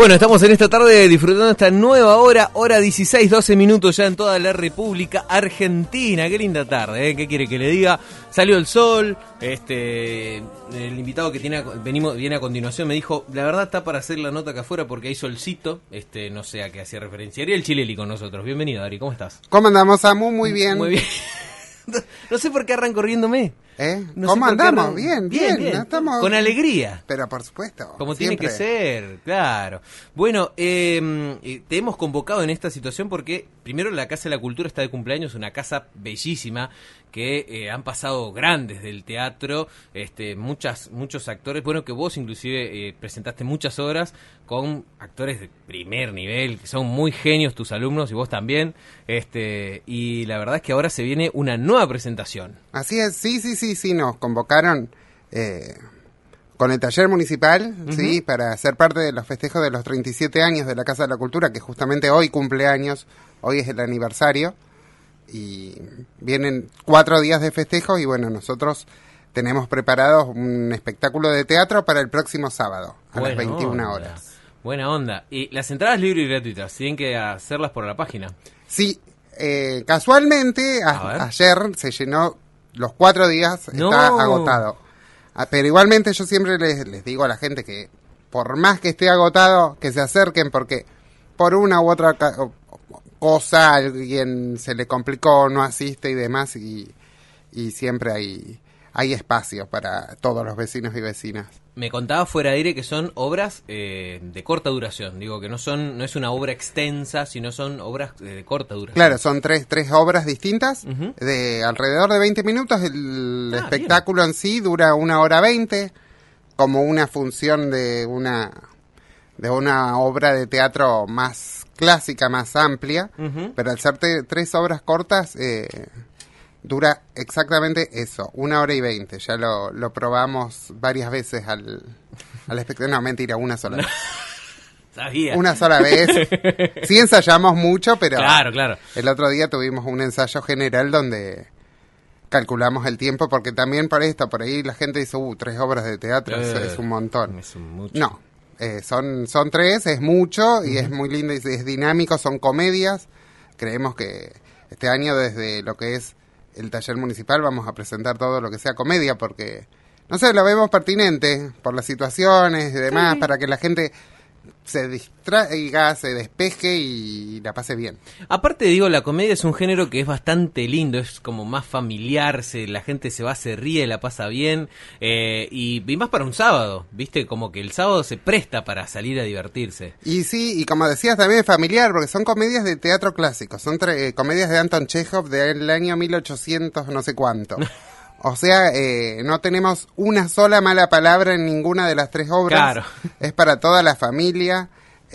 Bueno, estamos en esta tarde disfrutando esta nueva hora 16, 12 minutos ya en toda la República Argentina. Qué linda tarde, ¿eh? ¿Qué quiere que le diga? Salió el sol, el invitado que viene a continuación me dijo, la verdad está para hacer la nota acá afuera porque hay solcito, no sé a qué hacía referencia. Ariel Chileli con nosotros, bienvenido Ari, ¿cómo estás? ¿Cómo andamos, Samu? Muy bien. Muy bien. No sé por qué arranco riéndome. No ¿Cómo andamos? Bien. Estamos con alegría. Pero por supuesto. Como siempre. Tiene que ser, claro. Bueno, te hemos convocado en esta situación porque primero la Casa de la Cultura está de cumpleaños, una casa bellísima que han pasado grandes del teatro, muchos actores, bueno, que vos inclusive presentaste muchas obras con actores de primer nivel, que son muy genios tus alumnos y vos también, y la verdad es que ahora se viene una nueva presentación. Así es, sí, nos convocaron con el taller municipal, sí, para ser parte de los festejos de los 37 años de la Casa de la Cultura, que justamente hoy cumple años, hoy es el aniversario, y vienen 4 días de festejos, y bueno, nosotros tenemos preparados un espectáculo de teatro para el próximo sábado, a las 21 horas. Buena onda. Y las entradas libres y gratuitas, tienen que hacerlas por la página. Sí, casualmente, ayer se llenó los 4 días, está agotado. Pero igualmente yo siempre les digo a la gente que por más que esté agotado, que se acerquen porque por una u otra cosa alguien se le complicó, no asiste y demás, y siempre hay espacio para todos los vecinos y vecinas. Me contaba fuera de aire que son obras de corta duración, digo que no es una obra extensa, sino son obras de corta duración. Claro, son tres obras distintas, de alrededor de 20 minutos, el espectáculo bien. En sí dura 1 hora 20, como una función de una obra de teatro más clásica, más amplia, pero al ser 3 obras cortas, dura exactamente eso, 1 hora y 20. Ya lo probamos varias veces al espectáculo. No, mentira, una sola vez. Sabía. Una sola vez. Sí ensayamos mucho, pero claro. El otro día tuvimos un ensayo general donde calculamos el tiempo, porque también por ahí la gente dice, 3 obras de teatro, es un montón. Es mucho. No, son 3, es mucho, y es muy lindo, y es dinámico, son comedias. Creemos que este año desde lo que es el taller municipal vamos a presentar todo lo que sea comedia, porque, no sé, lo vemos pertinente por las situaciones y demás, para que la gente se distraiga, se despeje y la pase bien. Aparte, digo, la comedia es un género que es bastante lindo, es como más familiar, la gente se ríe, la pasa bien, y más para un sábado, ¿viste? Como que el sábado se presta para salir a divertirse. Y sí, y como decías, también es familiar, porque son comedias de teatro clásico, son comedias de Anton Chekhov del año 1800 no sé cuánto. O sea, no tenemos una sola mala palabra en ninguna de las 3 obras. Claro. Es para toda la familia.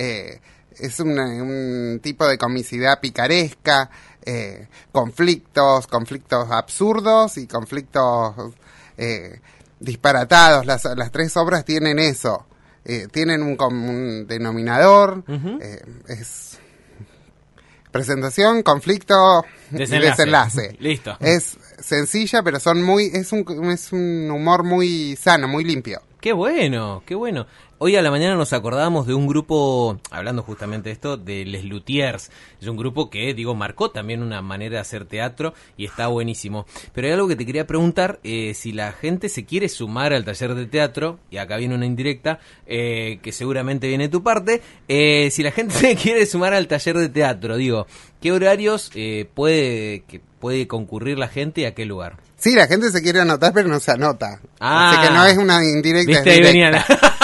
Es un tipo de comicidad picaresca, conflictos absurdos y conflictos disparatados. Las 3 obras tienen eso. Tienen un denominador. Es presentación, conflicto, desenlace. Listo. Es sencilla, pero es un humor muy sano, muy limpio. Qué bueno. Hoy a la mañana nos acordábamos de un grupo, hablando justamente de esto, de Les Luthiers. Es un grupo que, marcó también una manera de hacer teatro y está buenísimo. Pero hay algo que te quería preguntar, si la gente se quiere sumar al taller de teatro, y acá viene una indirecta, que seguramente viene de tu parte, si la gente se quiere sumar al taller de teatro, ¿qué horarios puede concurrir la gente y a qué lugar? Sí, la gente se quiere anotar, pero no se anota. Así que no es una indirecta. ¿Viste? Ahí venía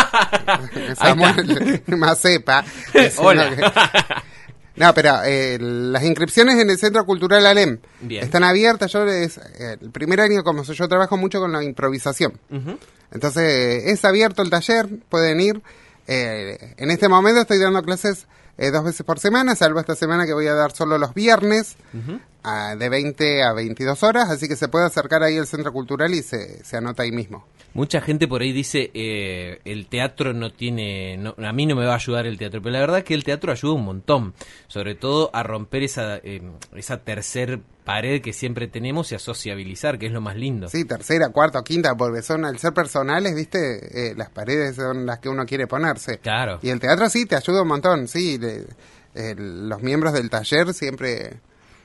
Samuel Macepa. Hola. No, pero las inscripciones en el Centro Cultural Alem están abiertas. El primer año, como yo trabajo mucho con la improvisación. Entonces, es abierto el taller, pueden ir. En este momento estoy dando clases 2 veces por semana, salvo esta semana que voy a dar solo los viernes, de 20 a 22 horas, así que se puede acercar ahí al Centro Cultural y se anota ahí mismo. Mucha gente por ahí dice, el teatro a mí no me va a ayudar el teatro, pero la verdad es que el teatro ayuda un montón, sobre todo a romper esa tercer pared que siempre tenemos y a sociabilizar, que es lo más lindo. Sí, tercera, cuarta o quinta, porque al ser personales, viste, las paredes son las que uno quiere ponerse. Claro. Y el teatro sí, te ayuda un montón, sí, los miembros del taller siempre...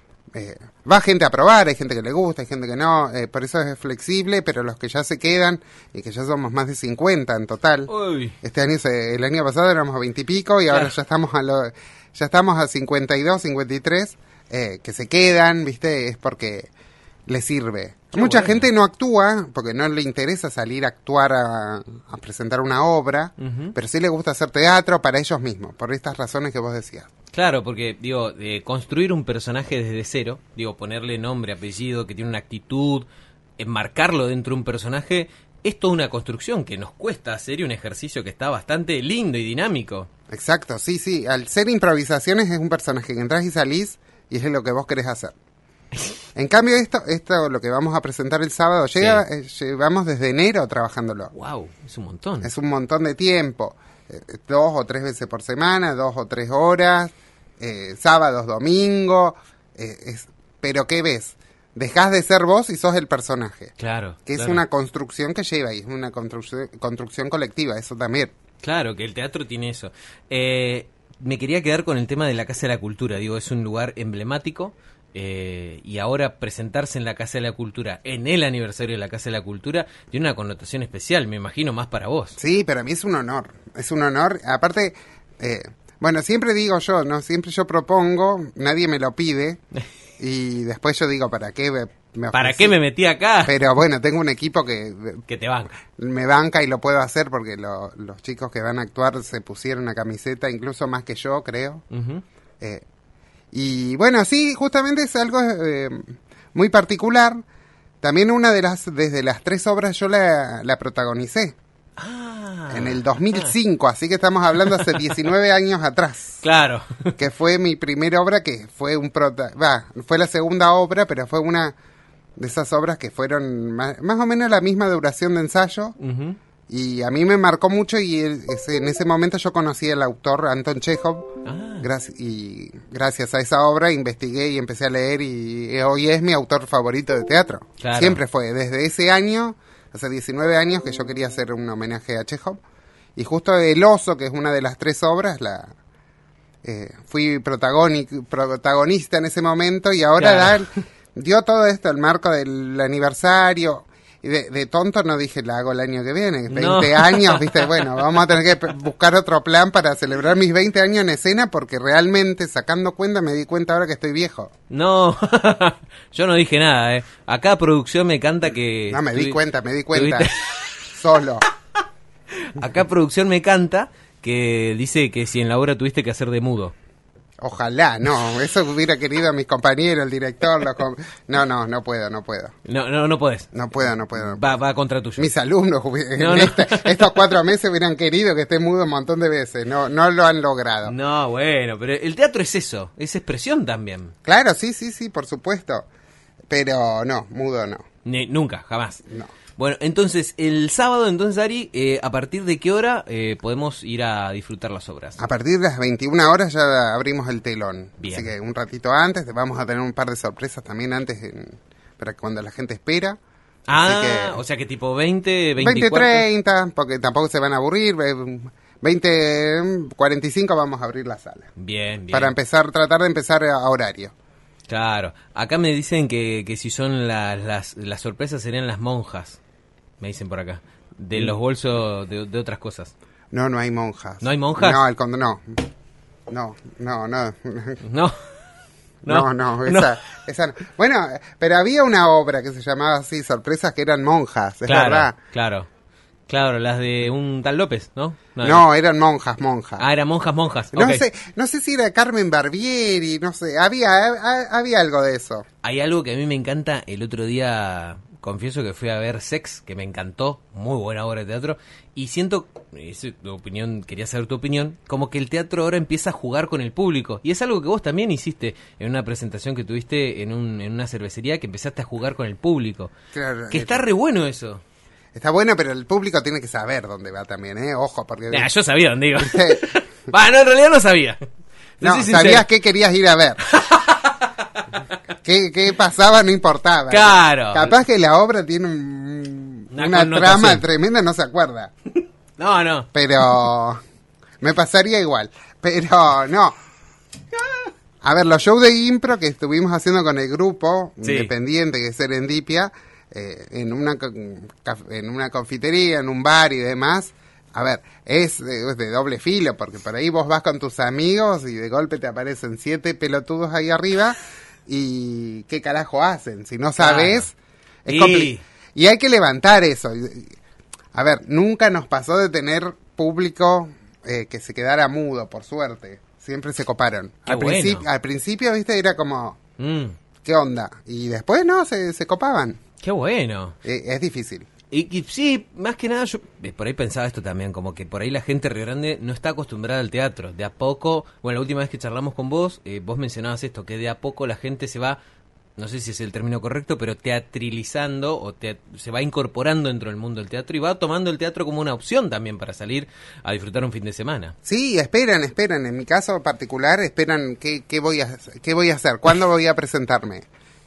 va gente a probar, hay gente que le gusta, hay gente que no, por eso es flexible, pero los que ya se quedan, y que ya somos más de 50 en total, Uy. este año, el año pasado éramos a 20 y pico, y claro. ahora ya estamos a 52, 53, que se quedan, viste, es porque les sirve. Qué Mucha bueno. gente no actúa, porque no le interesa salir a actuar a presentar una obra, pero sí le gusta hacer teatro para ellos mismos, por estas razones que vos decías. Claro, porque, digo, construir un personaje desde cero, ponerle nombre, apellido, que tiene una actitud, enmarcarlo dentro de un personaje, es toda una construcción que nos cuesta hacer y un ejercicio que está bastante lindo y dinámico. Exacto, sí, al ser improvisaciones es un personaje que entras y salís y es lo que vos querés hacer. En cambio esto lo que vamos a presentar el sábado, llevamos desde enero trabajándolo. Wow, es un montón. Es un montón de tiempo, 2 o 3 veces por semana, 2 o 3 horas, sábados, domingo, pero ¿qué ves? Dejás de ser vos y sos el personaje. Claro. Que es una construcción que lleva y es una construcción colectiva, eso también. Claro, que el teatro tiene eso. Me quería quedar con el tema de la Casa de la Cultura, es un lugar emblemático. Y ahora presentarse en la Casa de la Cultura, en el aniversario de la Casa de la Cultura, tiene una connotación especial, me imagino, más para vos. Sí, pero a mí es un honor, aparte, bueno, siempre digo yo, ¿no? Siempre yo propongo, nadie me lo pide, y después yo digo, ¿para qué ¿Para qué me metí acá? Pero bueno, tengo un equipo que te banca. Me banca y lo puedo hacer porque los chicos que van a actuar se pusieron una camiseta, incluso más que yo, creo. Y bueno, sí, justamente es algo muy particular. También desde las 3 obras yo la protagonicé. En el 2005, así que estamos hablando hace 19 años atrás. Claro. Que fue mi primera obra, que fue fue la segunda obra, pero fue una de esas obras que fueron más o menos la misma duración de ensayo. Y a mí me marcó mucho y en ese momento yo conocí al autor Anton Chekhov. Y gracias a esa obra investigué y empecé a leer y hoy es mi autor favorito de teatro. Claro. Siempre fue, desde ese año, hace 19 años que yo quería hacer un homenaje a Chekhov. Y justo El Oso, que es una de las 3 obras, fui protagonista en ese momento y ahora claro. Dio todo esto, el marco del aniversario. Y de tonto no dije, la hago el año que viene, 20 años, viste, bueno, vamos a tener que buscar otro plan para celebrar mis 20 años en escena, porque realmente, sacando cuenta, me di cuenta ahora que estoy viejo. No, yo no dije nada, Acá producción me canta que... No, me di cuenta, solo. Acá producción me canta que dice que si en la obra tuviste que hacer de mudo. Ojalá, no, eso hubiera querido a mis compañeros, el director, no puedo. No podés. No puedo. Va contra tuyo. Mis alumnos, estos 4 meses hubieran querido que esté mudo un montón de veces, no lo han logrado. No, bueno, pero el teatro es eso, es expresión también. Claro, sí, por supuesto, pero no, mudo no. Nunca, jamás. No. Bueno, entonces, el sábado, Ari, ¿a partir de qué hora podemos ir a disfrutar las obras? A partir de las 21 horas ya abrimos el telón. Bien. Así que un ratito antes, vamos a tener un par de sorpresas también antes, para cuando la gente espera. O sea que tipo 20, 24... 30, porque tampoco se van a aburrir. 20:45 vamos a abrir la sala. Bien. Para tratar de empezar a horario. Claro. Acá me dicen que si son las sorpresas serían las monjas. Me dicen por acá. De los bolsos de otras cosas. No hay monjas. ¿No hay monjas? No, esa no. Bueno, pero había una obra que se llamaba así, Sorpresas, que eran monjas, es verdad. Claro, las de un tal López, ¿no? No, eran monjas. Ah, eran monjas. No sé si era Carmen Barbieri, no sé, había algo de eso. Hay algo que a mí me encanta. El otro día confieso que fui a ver Sex, que me encantó, muy buena obra de teatro, y siento, quería saber tu opinión, como que el teatro ahora empieza a jugar con el público, y es algo que vos también hiciste en una presentación que tuviste en una cervecería, que empezaste a jugar con el público, Claro, que está re bueno eso. está bueno, pero el público tiene que saber dónde va también, ojo, porque... Yo sabía dónde iba. No, en realidad no sabía. No, sabías qué querías ir a ver. ¿Qué pasaba? No importaba. Claro. Capaz que la obra tiene una trama tremenda, no se acuerda. No. Pero me pasaría igual. Pero no. A ver, los shows de impro que estuvimos haciendo con el grupo independiente que es Serendipia, en una confitería, en un bar y demás. A ver, es de doble filo, porque por ahí vos vas con tus amigos y de golpe te aparecen 7 pelotudos ahí arriba y ¿qué carajo hacen? Si no sabes, es complicado. Y hay que levantar eso. A ver, nunca nos pasó de tener público que se quedara mudo, por suerte. Siempre se coparon. Al principio, viste, era como, ¿qué onda? Y después, no, se copaban. Qué bueno. Es difícil. Y sí, más que nada yo por ahí pensaba esto también, como que por ahí la gente de Río Grande no está acostumbrada al teatro. De a poco, bueno, la última vez que charlamos con vos, vos mencionabas esto, que de a poco la gente se va, no sé si es el término correcto, pero teatrilizando o se va incorporando dentro del mundo del teatro y va tomando el teatro como una opción también para salir a disfrutar un fin de semana. Sí, esperan. En mi caso particular, esperan qué voy a hacer, cuándo voy a presentarme.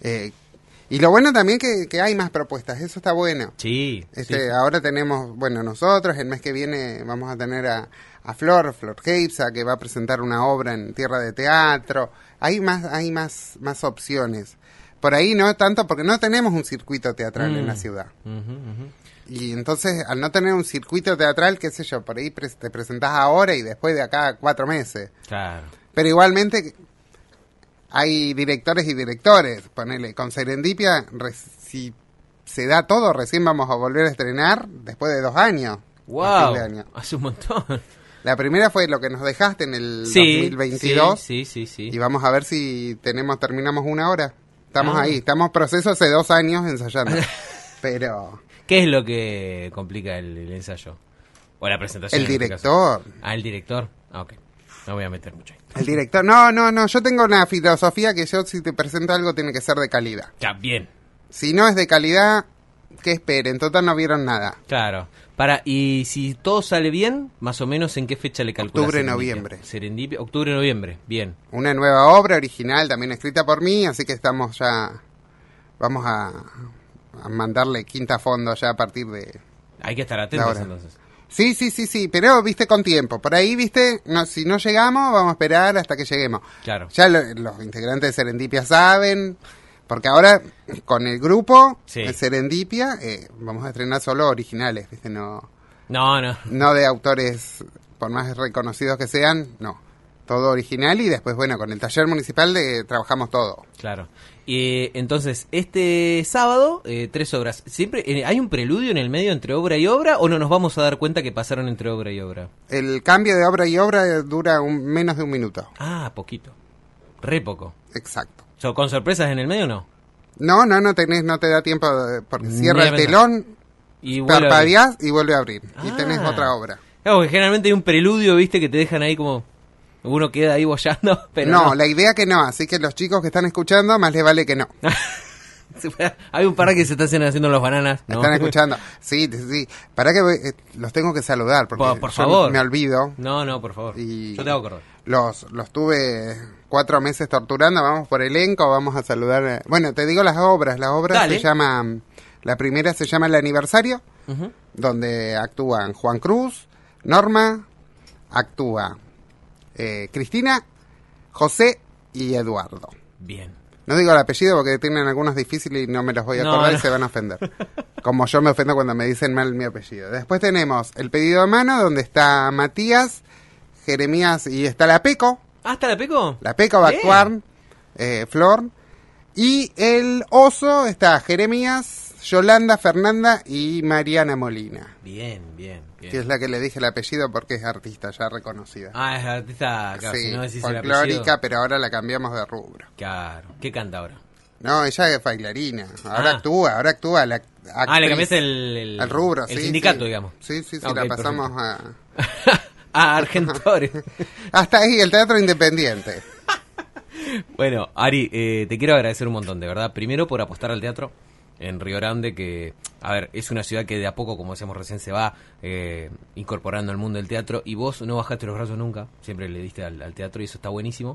Y lo bueno también que hay más propuestas, eso está bueno. Sí. Ahora tenemos, bueno, nosotros, el mes que viene vamos a tener a Flor Heipsa, que va a presentar una obra en Tierra de Teatro. Hay más opciones. Por ahí no tanto, porque no tenemos un circuito teatral en la ciudad. Y entonces, al no tener un circuito teatral, qué sé yo, por ahí te presentás ahora y después de acá 4 meses. Claro. Pero igualmente... Hay directores y directores, ponele, con Serendipia, si se da todo, recién vamos a volver a estrenar después de 2 años. ¡Wow! Hace un montón. La primera fue Lo que nos dejaste en el 2022. Sí. Y vamos a ver si terminamos una hora. Estamos ahí, estamos proceso hace 2 años ensayando. Pero... ¿Qué es lo que complica el ensayo? O la presentación. El director. El director. Ok. No voy a meter mucho ahí. El director, no, yo tengo una filosofía que yo si te presento algo tiene que ser de calidad. Ya, bien. Si no es de calidad, que esperen, total no vieron nada. Claro. Y si todo sale bien, más o menos ¿en qué fecha le calculas? Octubre-noviembre. Serendipia, octubre-noviembre, bien. Una nueva obra original, también escrita por mí, así que vamos a mandarle quinta fondo ya a partir de... Hay que estar atentos entonces. Sí, pero viste con tiempo. Por ahí, viste, si no llegamos, vamos a esperar hasta que lleguemos. Claro. Ya los integrantes de Serendipia saben, porque ahora con el grupo de Serendipia vamos a estrenar solo originales, viste, no de autores, por más reconocidos que sean, no. Todo original y después, bueno, con el taller municipal trabajamos todo. Claro. Entonces, este sábado, 3 obras. ¿Siempre hay un preludio en el medio entre obra y obra o no nos vamos a dar cuenta que pasaron entre obra y obra? El cambio de obra y obra dura menos de 1 minuto. Ah, poquito. Re poco. Exacto. ¿Con sorpresas en el medio o no? No te da tiempo porque cierra el telón, parpadeás y vuelve a abrir. Y tenés otra obra. Claro, porque generalmente hay un preludio, viste, que te dejan ahí como... Uno queda ahí boyando, pero no, la idea que no, así que los chicos que están escuchando, más les vale que no. Hay un par que se están haciendo los bananas, ¿no? Están escuchando. Sí. Para que los tengo que saludar, porque por favor. Me olvido. No, por favor. Yo te hago acordar. Los tuve 4 meses torturando, vamos por elenco, vamos a saludar. Bueno, te digo las obras. La obra Dale. la primera se llama El Aniversario, donde actúan Juan Cruz, Norma, actúa Cristina, José y Eduardo. Bien. No digo el apellido porque tienen algunos difíciles y no me los voy a acordar y se van a ofender. Como yo me ofendo cuando me dicen mal mi apellido. Después tenemos El Pedido de Mano, donde está Matías, Jeremías y está la Peco. ¿Ah, está la Peco? La Peco va a actuar, Flor. Y el Oso está Jeremías, Yolanda, Fernanda y Mariana Molina. Bien. Que es la que le dije el apellido porque es artista ya reconocida. Ah, es artista, claro, sí, si no decís folclórica, pero ahora la cambiamos de rubro. Claro. ¿Qué canta ahora? No, ella es bailarina. Ahora actúa la actriz. Le cambiaste el rubro, el sí, sindicato, sí. digamos. Sí, Okay, la pasamos perfecto. A Argentores. Hasta ahí, el teatro independiente. Bueno, Ari, te quiero agradecer un montón, de verdad. Primero por apostar al teatro en Río Grande, que, a ver, es una ciudad que de a poco, como decíamos recién, se va incorporando al mundo del teatro, y vos no bajaste los brazos nunca, siempre le diste al teatro, y eso está buenísimo.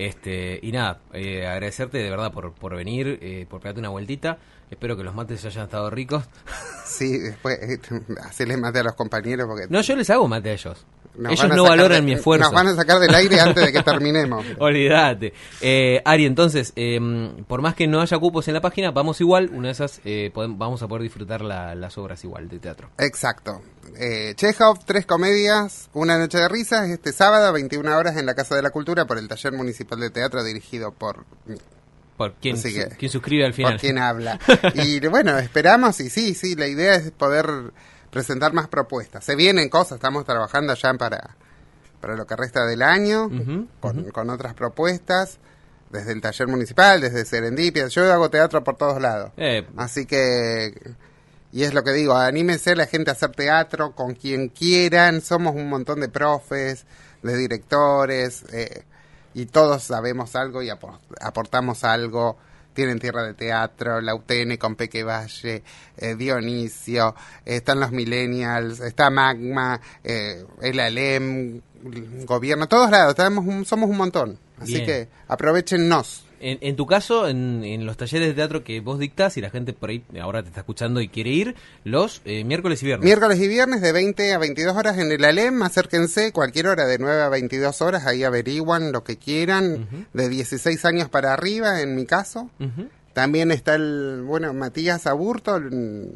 Y nada, agradecerte de verdad por venir, por pegarte una vueltita. Espero que los mates hayan estado ricos. Sí, después hacerles mate a los compañeros porque... No, yo les hago mate a ellos. Nos Ellos no valoran mi esfuerzo. Nos van a sacar del aire antes de que terminemos. Olvídate. Ari, entonces, por más que no haya cupos en la página, vamos igual. Una de esas, vamos a poder disfrutar las obras igual de teatro. Exacto. Chekhov, 3 comedias, Una noche de risas, este sábado a 21 horas en la Casa de la Cultura por el Taller Municipal de Teatro dirigido por... Por quien suscribe al final. Por quien habla. Y bueno, esperamos y sí, la idea es poder presentar más propuestas. Se vienen cosas, estamos trabajando ya para lo que resta del año, con otras propuestas, desde el taller municipal, desde Serendipia. Yo hago teatro por todos lados. Así que, y es lo que digo, anímense la gente a hacer teatro con quien quieran. Somos un montón de profes, de directores, y todos sabemos algo y aportamos algo. Tienen Tierra de Teatro, la UTN con Peque Valle, Dionisio, están los Millennials, está Magma, el ALEM, gobierno, todos lados, somos un montón. Así Bien. que aprovéchennos. En tu caso, en los talleres de teatro que vos dictás, y la gente por ahí ahora te está escuchando y quiere ir, los miércoles y viernes. Miércoles y viernes de 20 a 22 horas en el ALEM, acérquense cualquier hora de 9 a 22 horas, ahí averiguan lo que quieran, de 16 años para arriba en mi caso. También está Matías Aburto en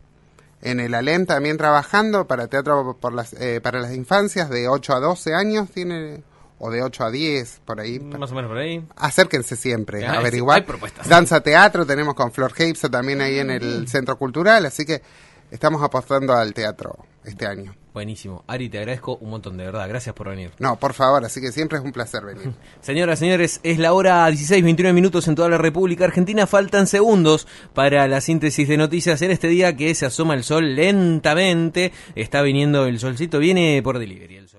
el ALEM también trabajando para teatro para las infancias de 8 a 12 años tiene... o de 8 a 10, por ahí. Más o menos por ahí. Acérquense siempre, averiguar. Hay propuestas. Danza teatro, tenemos con Flor Heipsa también ahí en el Centro Cultural, así que estamos apostando al teatro este año. Buenísimo. Ari, te agradezco un montón, de verdad. Gracias por venir. No, por favor, así que siempre es un placer venir. Señoras, señores, es la hora 16:29 en toda la República Argentina. Faltan segundos para la síntesis de noticias en este día que se asoma el sol lentamente. Está viniendo el solcito, viene por delivery el sol.